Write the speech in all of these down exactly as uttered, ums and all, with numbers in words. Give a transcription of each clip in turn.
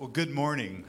Well, good morning.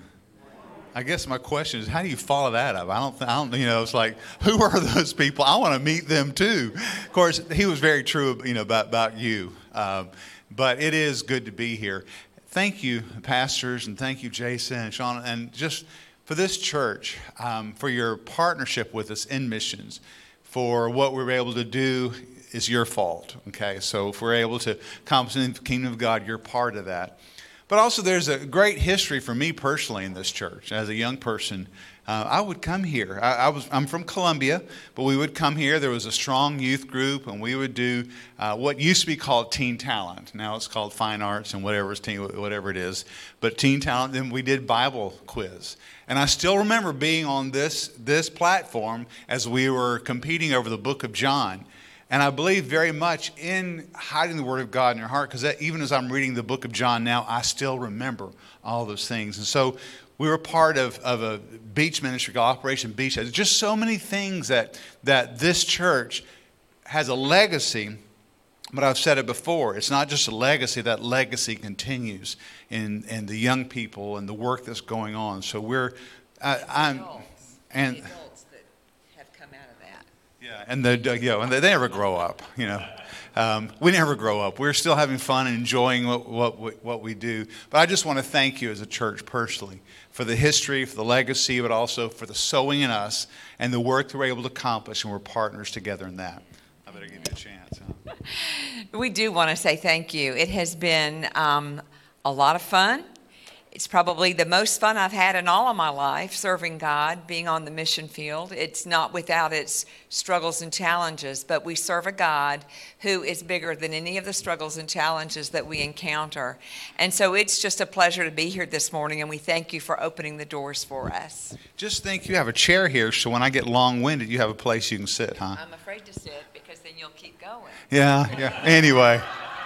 I guess my question is, how do you follow that up? I don't, th- I don't, you know, it's like, who are those people? I want to meet them too. Of course, he was very true, you know, about, about you. Um, but it is good to be here. Thank you, pastors, and thank you, Jason and Sean, and just for this church, um, for your partnership with us in missions, for what we were able to do is your fault, okay? So if we're able to accomplish in the kingdom of God, you're part of that. But also there's a great history for me personally in this church. As a young person, uh, I would come here. I, I was, I'm from Columbia, but we would come here. There was a strong youth group, and we would do uh, what used to be called Teen Talent. Now it's called Fine Arts and whatever, teen, whatever it is. But Teen Talent, then we did Bible quiz. And I still remember being on this, this platform as we were competing over the book of John. And I believe very much in hiding the Word of God in your heart, because even as I'm reading the book of John now, I still remember all those things. And so we were part of, of a beach ministry called Operation Beach. There's just so many things that, that this church has a legacy. But I've said it before, it's not just a legacy. That legacy continues in, in the young people and the work that's going on. So we're, uh, I'm, adults, and... the adults that have come out of that. Yeah, and the you know, and they, they never grow up. You know, um, we never grow up. We're still having fun and enjoying what what what we do. But I just want to thank you as a church personally for the history, for the legacy, but also for the sowing in us and the work that we're able to accomplish, and we're partners together in that. I better give you a chance. Huh? We do want to say thank you. It has been um, a lot of fun. It's probably the most fun I've had in all of my life, serving God, being on the mission field. It's not without its struggles and challenges, but we serve a God who is bigger than any of the struggles and challenges that we encounter. And so it's just a pleasure to be here this morning, and we thank you for opening the doors for us. Just think you have a chair here, so when I get long-winded, you have a place you can sit, huh? I'm afraid to sit because then you'll keep going. Yeah, yeah. Anyway.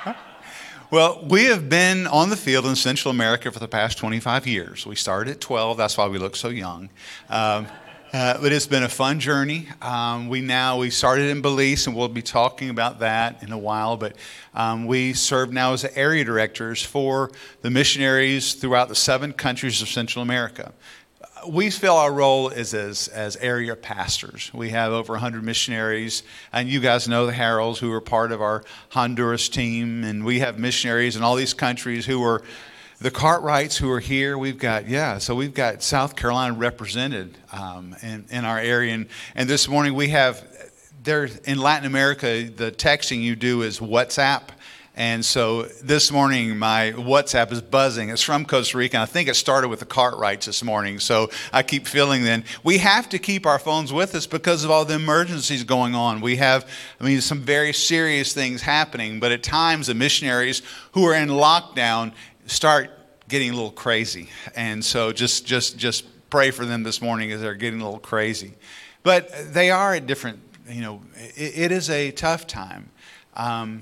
Well, we have been on the field in Central America for the past twenty-five years. We started at twelve. That's why we look so young. Um, uh, but it's been a fun journey. Um, we now, we started in Belize, and we'll be talking about that in a while. But um, we serve now as the area directors for the missionaries throughout the seven countries of Central America. We feel our role is as, as area pastors. We have over one hundred missionaries, and you guys know the Harrells, who are part of our Honduras team, and we have missionaries in all these countries who are the Cartwrights who are here. We've got, yeah, so we've got South Carolina represented um, in, in our area, and, and this morning we have, there in Latin America, the texting you do is WhatsApp. And so this morning, my WhatsApp is buzzing. It's from Costa Rica, and I think it started with the Cartwrights this morning. So I keep feeling then, we have to keep our phones with us because of all the emergencies going on. We have, I mean, some very serious things happening, but at times the missionaries who are in lockdown start getting a little crazy. And so just, just, just pray for them this morning as they're getting a little crazy. But they are at different, you know, it, it is a tough time. Um,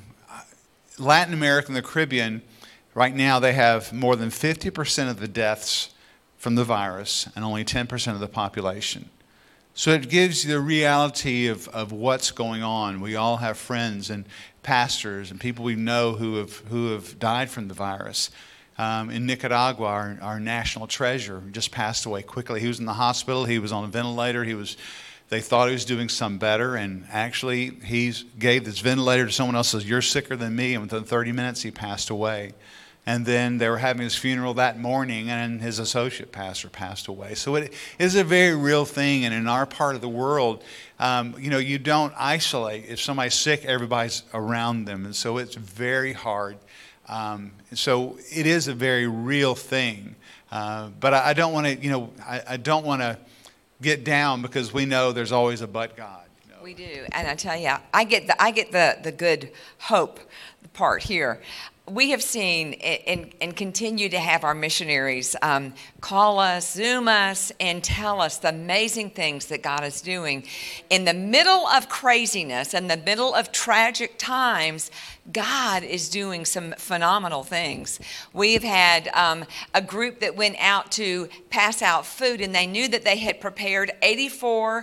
Latin America and the Caribbean, right now they have more than fifty percent of the deaths from the virus and only ten percent of the population. So it gives you the reality of, of what's going on. We all have friends and pastors and people we know who have who have died from the virus. Um, in Nicaragua, our, our national treasure just passed away quickly. He was in the hospital. He was on a ventilator. He was... They thought he was doing some better, and actually he gave this ventilator to someone else, says, "You're sicker than me," and within thirty minutes he passed away. And then they were having his funeral that morning, and his associate pastor passed away. So it is a very real thing, and in our part of the world, um, you know, you don't isolate. If somebody's sick, everybody's around them, and so it's very hard. Um, so it is a very real thing. Uh, but I, I don't want to, you know, I, I don't want to get down because we know there's always a but God. You know? We do, and I tell you, I get the I get the the good hope part here. We have seen and, and continue to have our missionaries um, call us, Zoom us, and tell us the amazing things that God is doing. In the middle of craziness, in the middle of tragic times, God is doing some phenomenal things. We've had um, a group that went out to pass out food, and they knew that they had prepared eighty-four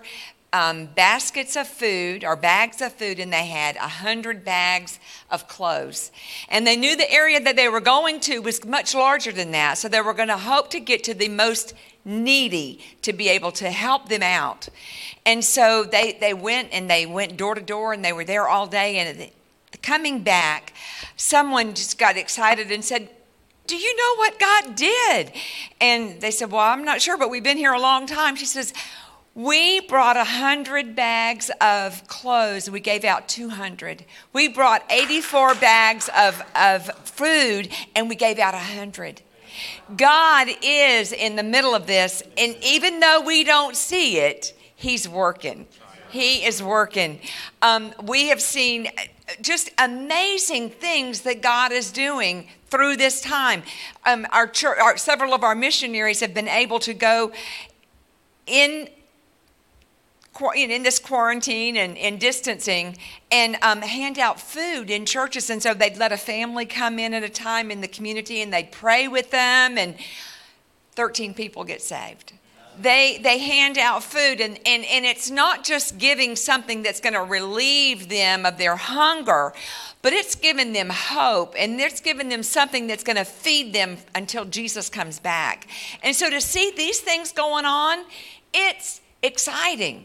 um, baskets of food or bags of food, and they had a hundred bags of clothes. And they knew the area that they were going to was much larger than that, so they were going to hope to get to the most needy to be able to help them out. And so they, they went and they went door to door, and they were there all day. And coming back, someone just got excited and said, "Do you know what God did?" And they said, "Well, I'm not sure, but we've been here a long time." She says, "We brought one hundred bags of clothes. We gave out two hundred. We brought eighty-four bags of, of food, and we gave out one hundred. God is in the middle of this, and even though we don't see it, He's working. He is working. Um, we have seen just amazing things that God is doing through this time. Um, our church, our, several of our missionaries have been able to go in in this quarantine and in distancing and um, hand out food in churches. And so they'd let a family come in at a time in the community, and they'd pray with them, and thirteen people get saved. They they hand out food, and, and, and it's not just giving something that's going to relieve them of their hunger, but it's giving them hope, and it's giving them something that's going to feed them until Jesus comes back. And so to see these things going on, it's exciting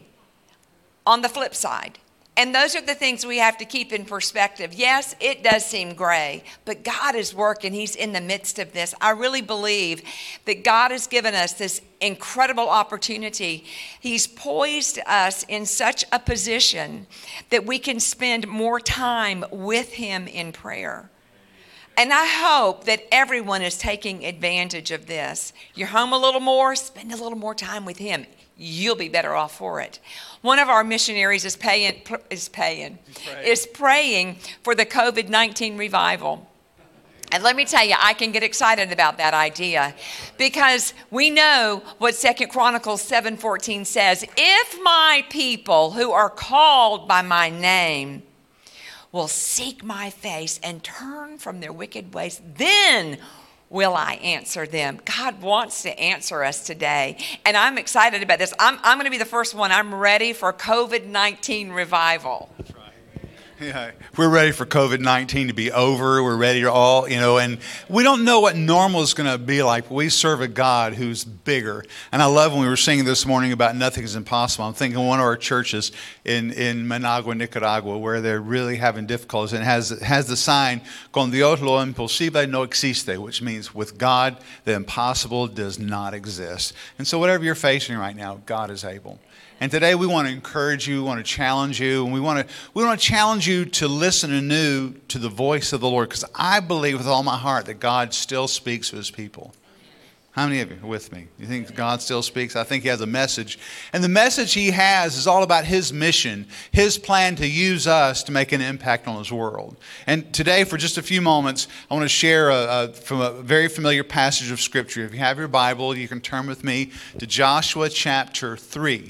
on the flip side. And those are the things we have to keep in perspective. Yes, it does seem gray, but God is working. He's in the midst of this. I really believe that God has given us this incredible opportunity. He's poised us in such a position that we can spend more time with Him in prayer. And I hope that everyone is taking advantage of this. You're home a little more, spend a little more time with Him. You'll be better off for it. One of our missionaries is paying, is paying, is praying for the covid nineteen revival. And let me tell you, I can get excited about that idea, because we know what Second Chronicles seven fourteen says. If my people who are called by my name will seek my face and turn from their wicked ways, then will I answer them. God wants to answer us today. And I'm excited about this. I'm, I'm going to be the first one. I'm ready for covid nineteen revival. That's right. Yeah, we're ready for covid nineteen to be over. We're ready to all, you know, and we don't know what normal is going to be like, but we serve a God who's bigger. And I love when we were singing this morning about nothing is impossible. I'm thinking of one of our churches in, in Managua, Nicaragua, where they're really having difficulties, and has has the sign, "Con Dios lo imposible no existe," which means with God, the impossible does not exist. And so whatever you're facing right now, God is able. And today we want to encourage you, we want to challenge you, and we want to we want to challenge you to listen anew to the voice of the Lord, because I believe with all my heart that God still speaks to His people. How many of you are with me? You think God still speaks? I think He has a message. And the message He has is all about His mission, His plan to use us to make an impact on His world. And today, for just a few moments, I want to share a, a, from a very familiar passage of Scripture. If you have your Bible, you can turn with me to Joshua chapter three.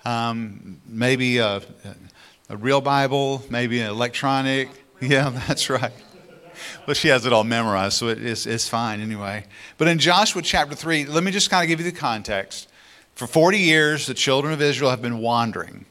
Um, maybe a, a real Bible, maybe an electronic. Yeah, that's right. Well, she has it all memorized, so it is, it's fine anyway. But in Joshua chapter three, let me just kind of give you the context. For forty years, the children of Israel have been wandering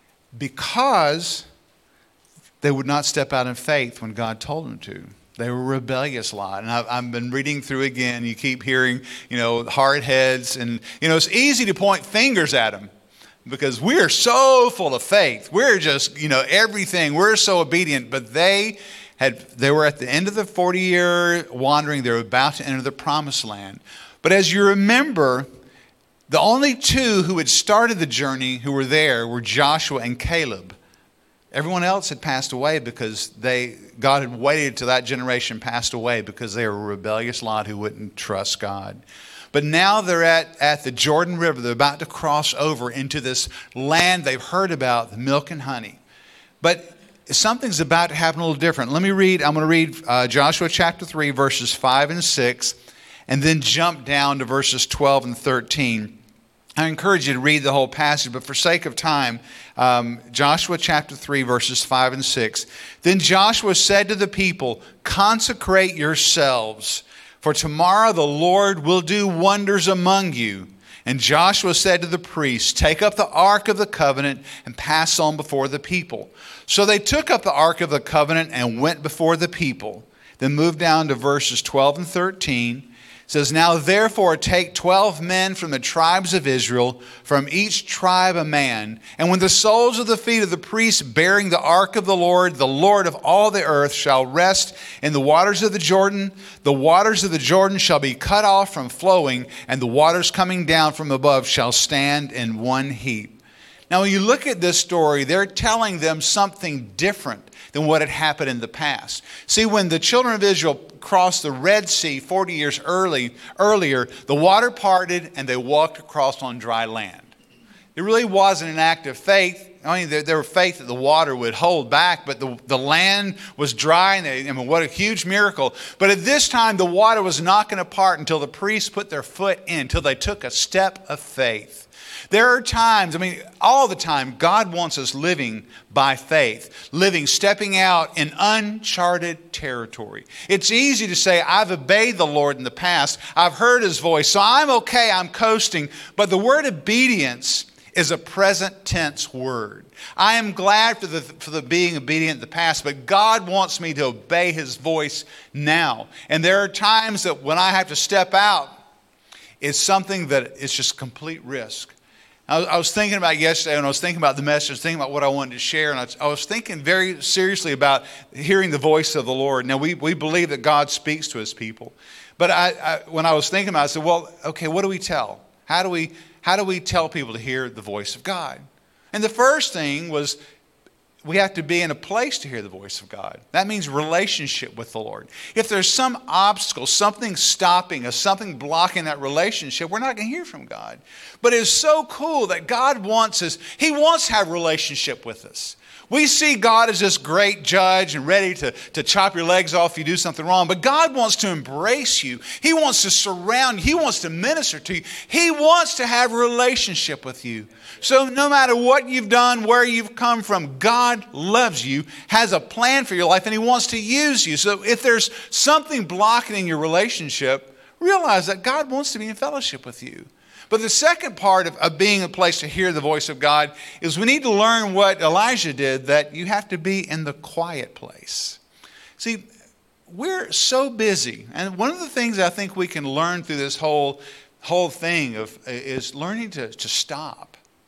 because they would not step out in faith when God told them to. They were a rebellious lot. And I've, I've been reading through again. You keep hearing, you know, hard heads. And, you know, it's easy to point fingers at them, because we're so full of faith. We're just, you know, everything. We're so obedient. But they had, they were at the end of the forty-year wandering. They were about to enter the promised land. But as you remember, the only two who had started the journey who were there were Joshua and Caleb. Everyone else had passed away because they God had waited till that generation passed away because they were a rebellious lot who wouldn't trust God. But now they're at, at the Jordan River. They're about to cross over into this land they've heard about, the milk and honey. But something's about to happen a little different. Let me read. I'm going to read uh, Joshua chapter three, verses five and six, and then jump down to verses twelve and thirteen. I encourage you to read the whole passage, but for sake of time, um, Joshua chapter three, verses five and six. Then Joshua said to the people, "Consecrate yourselves, for tomorrow the Lord will do wonders among you." And Joshua said to the priests, take up the ark of the covenant and pass on before the people. So they took up the ark of the covenant and went before the people. Then move down to verses twelve and thirteen. It says, now therefore take twelve men from the tribes of Israel, from each tribe a man. And when the soles of the feet of the priests bearing the ark of the Lord, the Lord of all the earth, shall rest in the waters of the Jordan, the waters of the Jordan shall be cut off from flowing, and the waters coming down from above shall stand in one heap. Now when you look at this story, they're telling them something different than what had happened in the past. See, when the children of Israel crossed the Red Sea forty years early, earlier, the water parted and they walked across on dry land. It really wasn't an act of faith. I mean, there, there were faith that the water would hold back, but the, the land was dry, and they, I mean, what a huge miracle. But at this time, the water was not going to part until the priests put their foot in, until they took a step of faith. There are times, I mean, all the time, God wants us living by faith, living, stepping out in uncharted territory. It's easy to say, I've obeyed the Lord in the past. I've heard his voice, so I'm okay, I'm coasting. But the word obedience is a present tense word. I am glad for the, for the being obedient in the past, but God wants me to obey his voice now. And there are times that when I have to step out, it's something that is just complete risk. I was thinking about yesterday, and I was thinking about the message, I was thinking about what I wanted to share, and I was thinking very seriously about hearing the voice of the Lord. Now, we, we believe that God speaks to his people. But I, I, when I was thinking about it, I said, well, okay, what do we tell? How do we, how do we tell people to hear the voice of God? And the first thing was, we have to be in a place to hear the voice of God. That means relationship with the Lord. If there's some obstacle, something stopping us, something blocking that relationship, we're not going to hear from God. But it's so cool that God wants us, he wants to have a relationship with us. We see God as this great judge and ready to, to chop your legs off if you do something wrong. But God wants to embrace you. He wants to surround you. He wants to minister to you. He wants to have a relationship with you. So no matter what you've done, where you've come from, God loves you, has a plan for your life, and he wants to use you. So if there's something blocking in your relationship, realize that God wants to be in fellowship with you. But the second part of, of being a place to hear the voice of God is we need to learn what Elijah did, that you have to be in the quiet place. See, we're so busy. And one of the things I think we can learn through this whole, whole thing of, is learning to, to stop.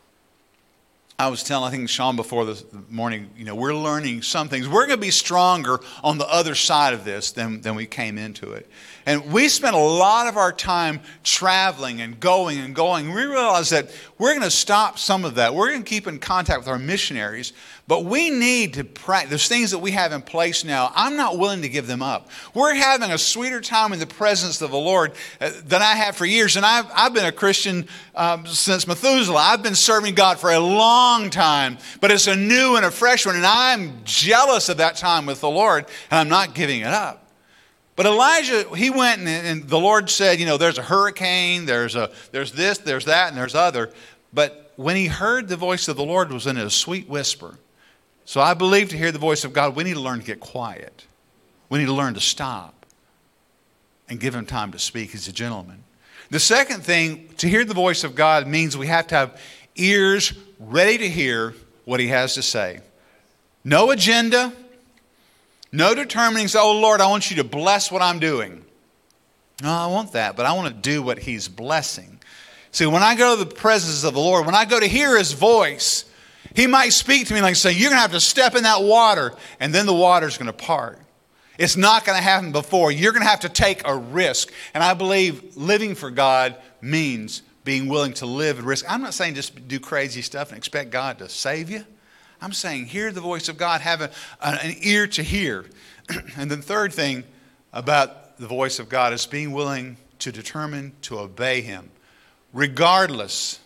I was telling, I think, Sean before this morning, you know, we're learning some things. We're going to be stronger on the other side of this than, than we came into it. And we spent a lot of our time traveling and going and going. We realized that we're going to stop some of that. We're going to keep in contact with our missionaries, but we need to practice. There's things that we have in place now. I'm not willing to give them up. We're having a sweeter time in the presence of the Lord uh, than I have for years. And I've, I've been a Christian um, since Methuselah. I've been serving God for a long time, but it's a new and a fresh one. And I'm jealous of that time with the Lord, and I'm not giving it up. But Elijah, he went and, and the Lord said, you know, there's a hurricane, there's a, there's this, there's that, and there's other. But when he heard the voice of the Lord, it was in a sweet whisper. So I believe to hear the voice of God, we need to learn to get quiet. We need to learn to stop and give him time to speak. He's a gentleman. The second thing, to hear the voice of God means we have to have ears ready to hear what he has to say. No agenda. No determining, oh Lord, I want you to bless what I'm doing. No, I want that, but I want to do what he's blessing. See, when I go to the presence of the Lord, when I go to hear his voice, he might speak to me like say, you're going to have to step in that water, and then the water's going to part. It's not going to happen before. You're going to have to take a risk. And I believe living for God means being willing to live and risk. I'm not saying just do crazy stuff and expect God to save you. I'm saying hear the voice of God, have a, an ear to hear. And the third thing about the voice of God is being willing to determine to obey him, regardless,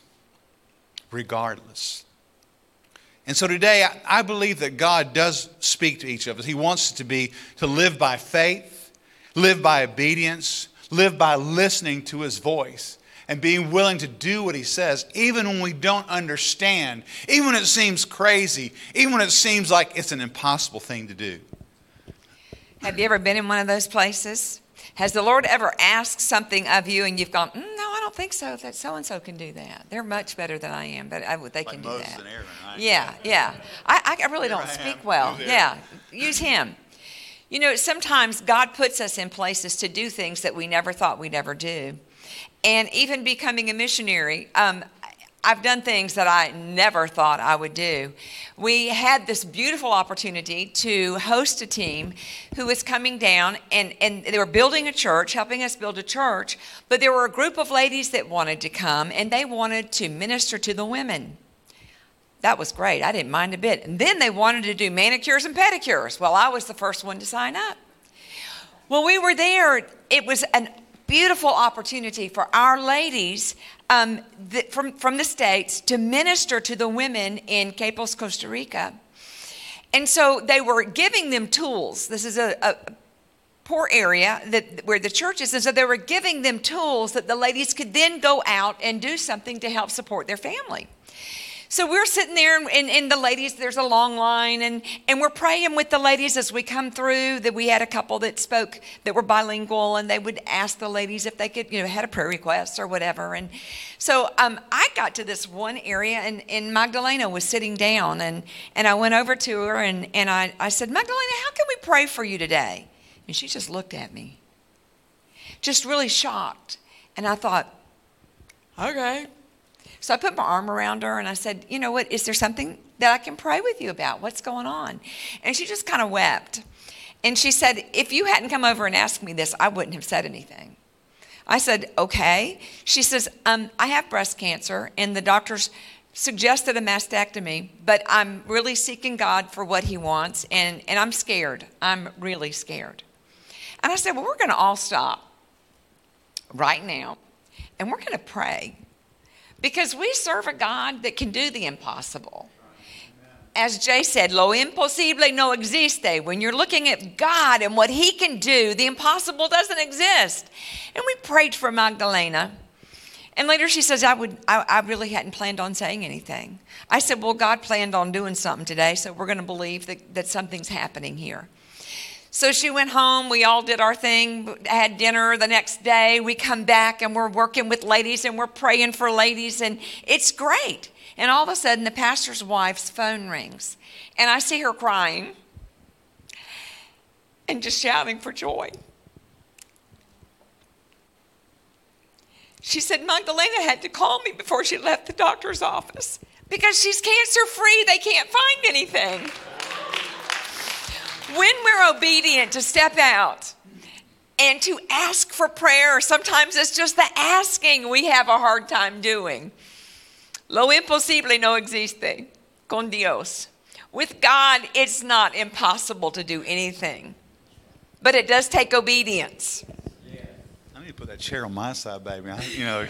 regardless. And so today, I, I believe that God does speak to each of us. He wants us to be, to live by faith, live by obedience, live by listening to his voice. And being willing to do what he says, even when we don't understand, even when it seems crazy, even when it seems like it's an impossible thing to do. Have you ever been in one of those places? Has the Lord ever asked something of you and you've gone, mm, no, I don't think so. That so and so can do that. They're much better than I am, but I, they can like do Moses that. and Aaron, right? Yeah, yeah. I, I really don't speak well. Yeah, use him. You know, sometimes God puts us in places to do things that we never thought we'd ever do. And even becoming a missionary, um, I've done things that I never thought I would do. We had this beautiful opportunity to host a team who was coming down, and, and they were building a church, helping us build a church, but there were a group of ladies that wanted to come, and they wanted to minister to the women. That was great. I didn't mind a bit. And then they wanted to do manicures and pedicures. Well, I was the first one to sign up. When we were there, it was a beautiful opportunity for our ladies um, the, from, from the States to minister to the women in Quepos, Costa Rica. And so they were giving them tools. This is a, a poor area that where the church is. And so they were giving them tools that the ladies could then go out and do something to help support their family. So we're sitting there, and, and, and the ladies, there's a long line, and, and we're praying with the ladies as we come through. That we had a couple that spoke, that were bilingual, and they would ask the ladies if they could, you know, had a prayer request or whatever. And so um, I got to this one area, and, and Magdalena was sitting down, and, and I went over to her, and, and I, I said, Magdalena, how can we pray for you today? And she just looked at me, just really shocked. And I thought, okay. So I put my arm around her and I said, you know what, is there something that I can pray with you about? What's going on? And she just kind of wept. And she said, if you hadn't come over and asked me this, I wouldn't have said anything. I said, okay. She says, um, I have breast cancer and the doctors suggested a mastectomy, but I'm really seeking God for what he wants, and, and I'm scared. I'm really scared. And I said, well, we're going to all stop right now and we're going to pray. Because we serve a God that can do the impossible. As Jay said, lo imposible no existe. When you're looking at God and what he can do, the impossible doesn't exist. And we prayed for Magdalena. And later she says, I would, I, I really hadn't planned on saying anything. I said, well, God planned on doing something today, so we're going to believe that, that something's happening here. So she went home, we all did our thing, had dinner the next day. We come back and we're working with ladies and we're praying for ladies, and it's great. And all of a sudden the pastor's wife's phone rings and I see her crying and just shouting for joy. She said Magdalena had to call me before she left the doctor's office because she's cancer free. They can't find anything. When we're obedient to step out and to ask for prayer, sometimes it's just the asking we have a hard time doing. Lo imposible no existe con Dios. With God, it's not impossible to do anything, but it does take obedience. Yeah. I need to put that chair on my side, baby. I, you know.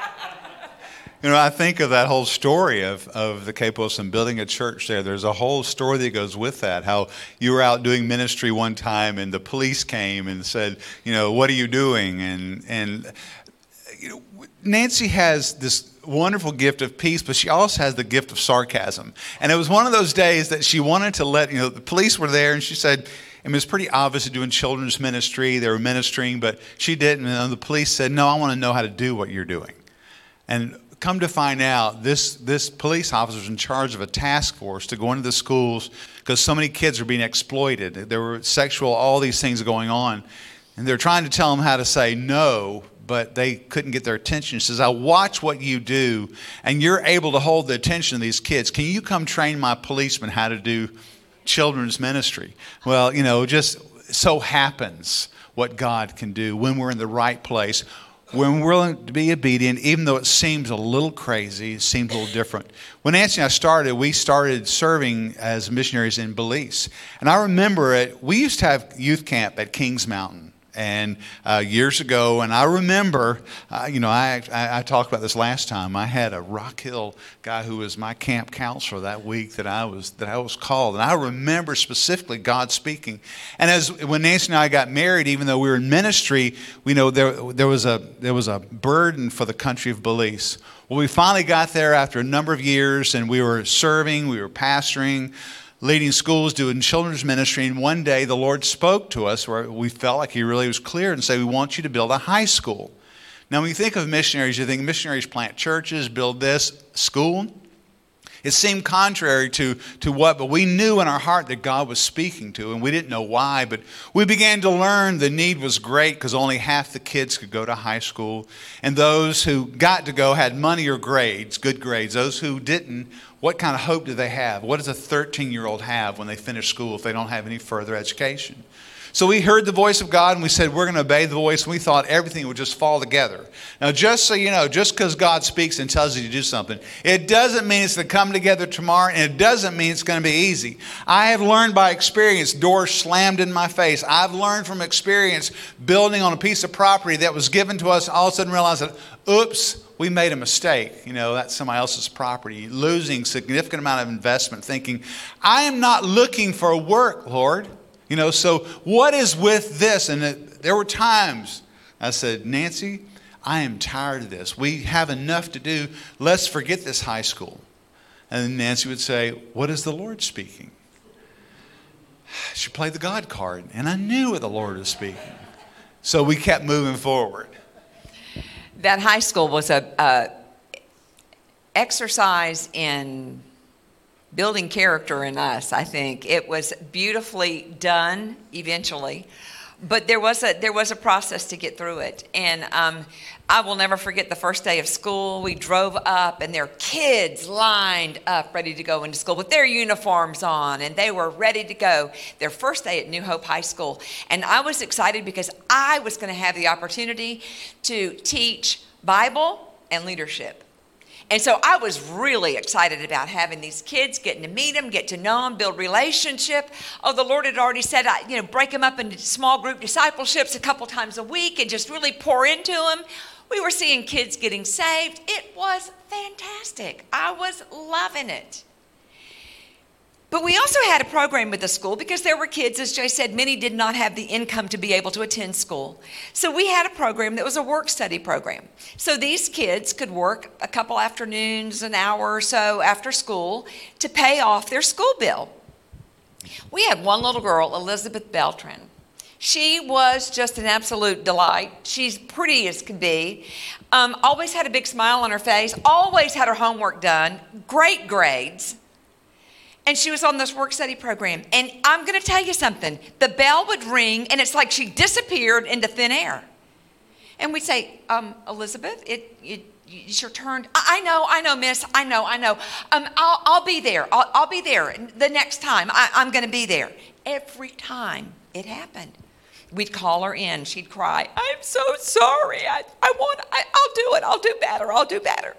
You know, I think of that whole story of, of the Quepos and building a church there. There's a whole story that goes with that, how you were out doing ministry one time and the police came and said, you know, what are you doing? And, and you know, Nancy has this wonderful gift of peace, but she also has the gift of sarcasm. And it was one of those days that she wanted to let, you know, the police were there and she said, it was pretty obvious doing children's ministry. They were ministering, but she didn't. And the police said, no, I want to know how to do what you're doing. And come to find out, this, this police officer was in charge of a task force to go into the schools because so many kids are being exploited. There were sexual, all these things going on. And they're trying to tell them how to say no, but they couldn't get their attention. She says, I watch what you do, and you're able to hold the attention of these kids. Can you come train my policemen how to do children's ministry? Well, you know, just so happens what God can do when we're in the right place. When we're willing to be obedient, even though it seems a little crazy, it seems a little different. When Nancy and I started, we started serving as missionaries in Belize. And I remember it, we used to have youth camp at Kings Mountain. And uh, years ago, and I remember, uh, you know, I, I I talked about this last time. I had a Rock Hill guy who was my camp counselor that week that I was that I was called, and I remember specifically God speaking. And as when Nancy and I got married, even though we were in ministry, we know there there was a there was a burden for the country of Belize. Well, we finally got there after a number of years, and we were serving, we were pastoring, leading schools, doing children's ministry, and one day the Lord spoke to us where we felt like he really was clear and said, we want you to build a high school. Now, when you think of missionaries, you think missionaries plant churches, build this, school. It seemed contrary to, to what, but we knew in our heart that God was speaking to, and we didn't know why, but we began to learn the need was great because only half the kids could go to high school, and those who got to go had money or grades, good grades. Those who didn't, what kind of hope do they have? What does a thirteen-year-old have when they finish school if they don't have any further education? So we heard the voice of God and we said, we're going to obey the voice, and we thought everything would just fall together. Now, just so you know, just because God speaks and tells you to do something, it doesn't mean it's going to come together tomorrow, and it doesn't mean it's going to be easy. I have learned by experience, doors slammed in my face. I've learned from experience building on a piece of property that was given to us, all of a sudden realize that, oops, we made a mistake. You know, that's somebody else's property. Losing significant amount of investment, thinking, I am not looking for work, Lord. You know, so what is with this? And it, there were times I said, Nancy, I am tired of this. We have enough to do. Let's forget this high school. And then Nancy would say, what is the Lord speaking? She played the God card, and I knew what the Lord was speaking. So we kept moving forward. That high school was a, a exercise in building character in us, I think. It was beautifully done eventually, but there was a there was a process to get through it. And um, I will never forget the first day of school. We drove up, and there were kids lined up ready to go into school with their uniforms on, and they were ready to go. Their first day at New Hope High School. And I was excited because I was going to have the opportunity to teach Bible and leadership. And so I was really excited about having these kids, getting to meet them, get to know them, build relationship. Oh, the Lord had already said, you know, break them up into small group discipleships a couple times a week and just really pour into them. We were seeing kids getting saved. It was fantastic. I was loving it. But we also had a program with the school because there were kids, as Jay said, many did not have the income to be able to attend school. So we had a program that was a work study program. So these kids could work a couple afternoons, an hour or so after school to pay off their school bill. We had one little girl, Elizabeth Beltran. She was just an absolute delight. She's pretty as could be. Um, always had a big smile on her face. Always had her homework done. Great grades. And she was on this work study program. And I'm going to tell you something. The bell would ring, and it's like she disappeared into thin air. And we'd say, um, Elizabeth, it, it, it's your turn. I, I know, I know, miss. I know, I know. Um, I'll, I'll be there. I'll, I'll be there the next time. I, I'm going to be there. Every time it happened. We'd call her in. She'd cry, I'm so sorry. I, I want, I, I'll do it. I'll do better. I'll do better.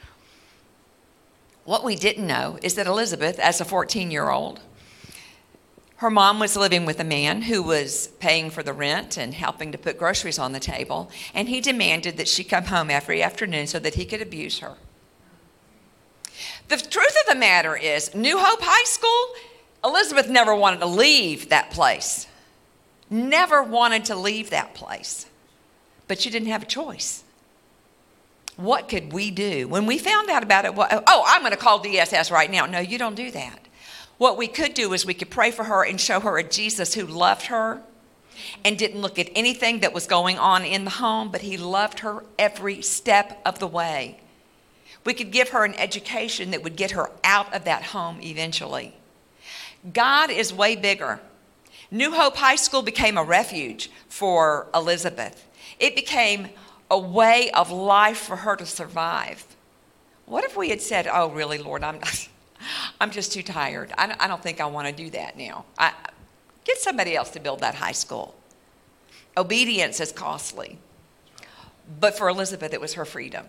What we didn't know is that Elizabeth, as a fourteen-year-old, her mom was living with a man who was paying for the rent and helping to put groceries on the table, and he demanded that she come home every afternoon so that he could abuse her. The truth of the matter is, New Hope High School, Elizabeth never wanted to leave that place. Never wanted to leave that place. But she didn't have a choice. What could we do? When we found out about it, what, oh, I'm going to call D S S right now. No, you don't do that. What we could do is we could pray for her and show her a Jesus who loved her and didn't look at anything that was going on in the home, but he loved her every step of the way. We could give her an education that would get her out of that home eventually. God is way bigger. New Hope High School became a refuge for Elizabeth. It became a way of life for her to survive. What if we had said, oh, really, Lord, I'm not, I'm just too tired. I don't, I don't think I want to do that now. I, get somebody else to build that high school. Obedience is costly. But for Elizabeth, it was her freedom.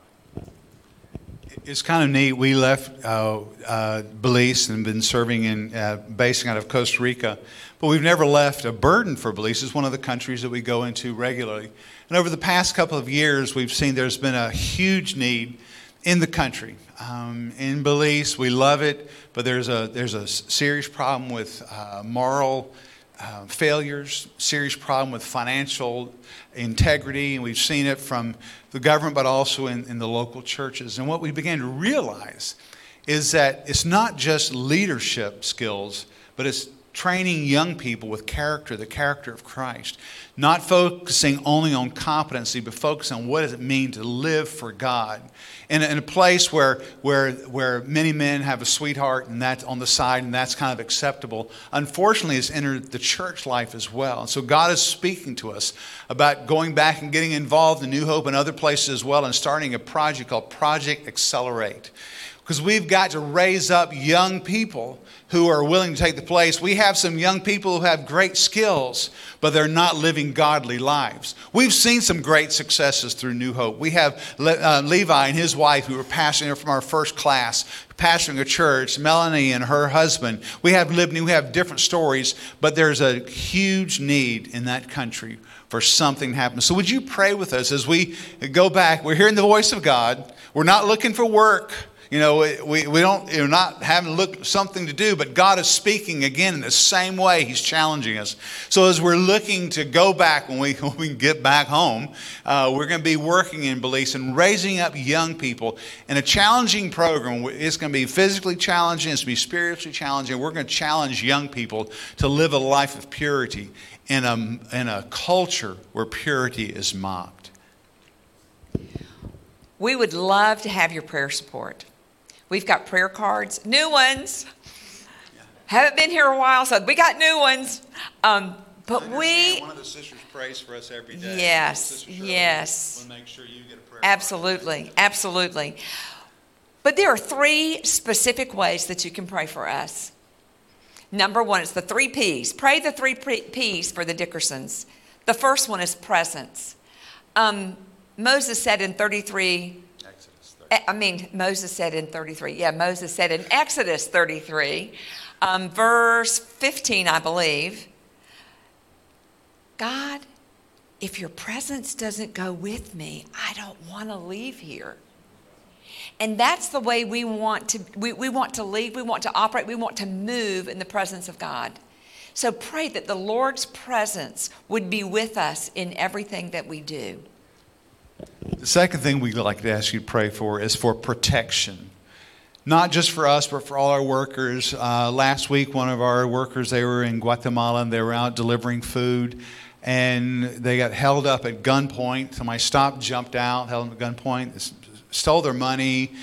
It's kind of neat. We left uh, uh, Belize and been serving in, uh, basing out of Costa Rica, but we've never left a burden for Belize. It's one of the countries that we go into regularly. And over the past couple of years, we've seen there's been a huge need in the country. Um, in Belize, we love it, but there's a there's a serious problem with uh, moral uh, failures, serious problem with financial integrity, and we've seen it from the government, but also in, in the local churches. And what we began to realize is that it's not just leadership skills, but it's training young people with character, the character of Christ. Not focusing only on competency, but focusing on what does it mean to live for God. In a, in a place where, where, where many men have a sweetheart and that's on the side and that's kind of acceptable, unfortunately it's entered the church life as well. And so God is speaking to us about going back and getting involved in New Hope and other places as well and starting a project called Project Accelerate. Because we've got to raise up young people who are willing to take the place. We have some young people who have great skills, but they're not living godly lives. We've seen some great successes through New Hope. We have Le- uh, Levi and his wife who were pastoring from our first class, pastoring a church, Melanie and her husband. We have Libni, we have different stories, but there's a huge need in that country for something to happen. So would you pray with us as we go back? We're hearing the voice of God. We're not looking for work. You know, we, we don't, we're not having to look something to do, but God is speaking again in the same way. He's challenging us. So as we're looking to go back when we, when we get back home, uh, we're going to be working in Belize and raising up young people in a challenging program. It's going to be physically challenging. It's going to be spiritually challenging. We're going to challenge young people to live a life of purity in a, in a culture where purity is mocked. We would love to have your prayer support. We've got prayer cards, new ones. Yeah. Haven't been here a while, so we got new ones. Um, but we, one of the sisters prays for us every day. Yes, yes. We'll make sure you get a prayer. Absolutely, card. absolutely. But there are three specific ways that you can pray for us. Number one is the three P's. Pray the three P's for the Dickersons. The first one is presence. Um, Moses said in thirty-three. I mean, Moses said in thirty-three. Yeah, Moses said in Exodus thirty-three, um, verse fifteen, I believe, God, if your presence doesn't go with me, I don't want to leave here. And that's the way we want to, we, we want to leave, we want to operate, we want to move in the presence of God. So pray that the Lord's presence would be with us in everything that we do. The second thing we'd like to ask you to pray for is for protection. Not just for us, but for all our workers. Uh, last week, one of our workers, they were in Guatemala and they were out delivering food. And they got held up at gunpoint. Somebody stopped, jumped out, held them at gunpoint, stole their money.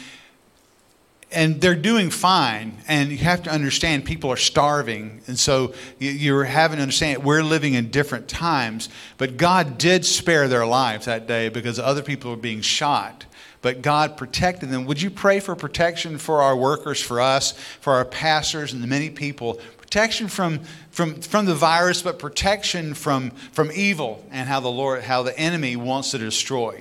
And they're doing fine. And you have to understand people are starving. And so you're having to understand we're living in different times. But God did spare their lives that day because other people were being shot. But God protected them. Would you pray for protection for our workers, for us, for our pastors and the many people? Protection from, from, from the virus, but protection from, from evil and how the Lord, how the enemy wants to destroy.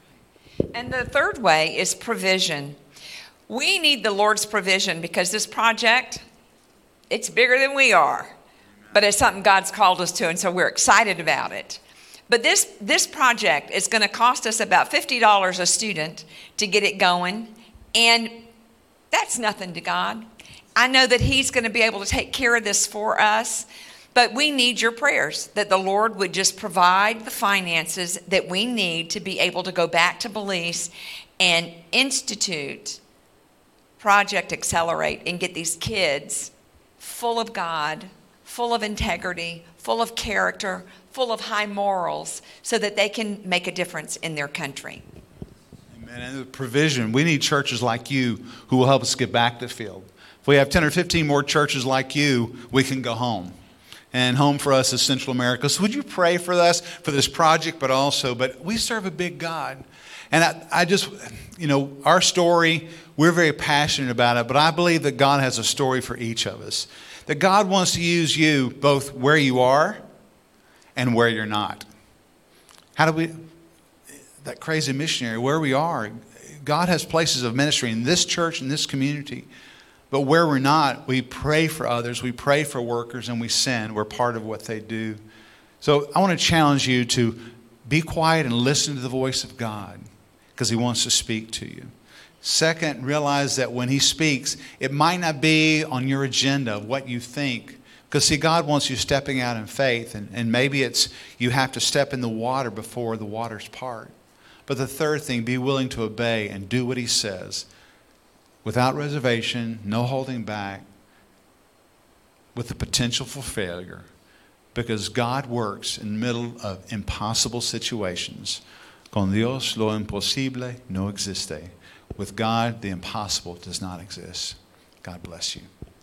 And the third way is provision. We need the Lord's provision because this project, it's bigger than we are. But it's something God's called us to, and so we're excited about it. But this, this project is going to cost us about fifty dollars a student to get it going. And that's nothing to God. I know that He's going to be able to take care of this for us. But we need your prayers that the Lord would just provide the finances that we need to be able to go back to Belize and institute Project Accelerate and get these kids full of God, full of integrity, full of character, full of high morals, so that they can make a difference in their country. Amen. And the provision, we need churches like you who will help us get back to the field. If we have ten or fifteen more churches like you, we can go home. And home for us is Central America. So would you pray for us, for this project, but also, but we serve a big God. And I, I just, you know, our story, we're very passionate about it, but I believe that God has a story for each of us. That God wants to use you both where you are and where you're not. How do we, that crazy missionary, where we are, God has places of ministry in this church, in this community. But where we're not, we pray for others, we pray for workers, and we send. We're part of what they do. So I want to challenge you to be quiet and listen to the voice of God, because He wants to speak to you. Second, realize that when He speaks, it might not be on your agenda of what you think. Because, see, God wants you stepping out in faith. And, and maybe it's you have to step in the water before the waters part. But the third thing, be willing to obey and do what He says. Without reservation, no holding back. with the potential for failure, because God works in the middle of impossible situations. Con Dios lo imposible no existe. With God, the impossible does not exist. God bless you.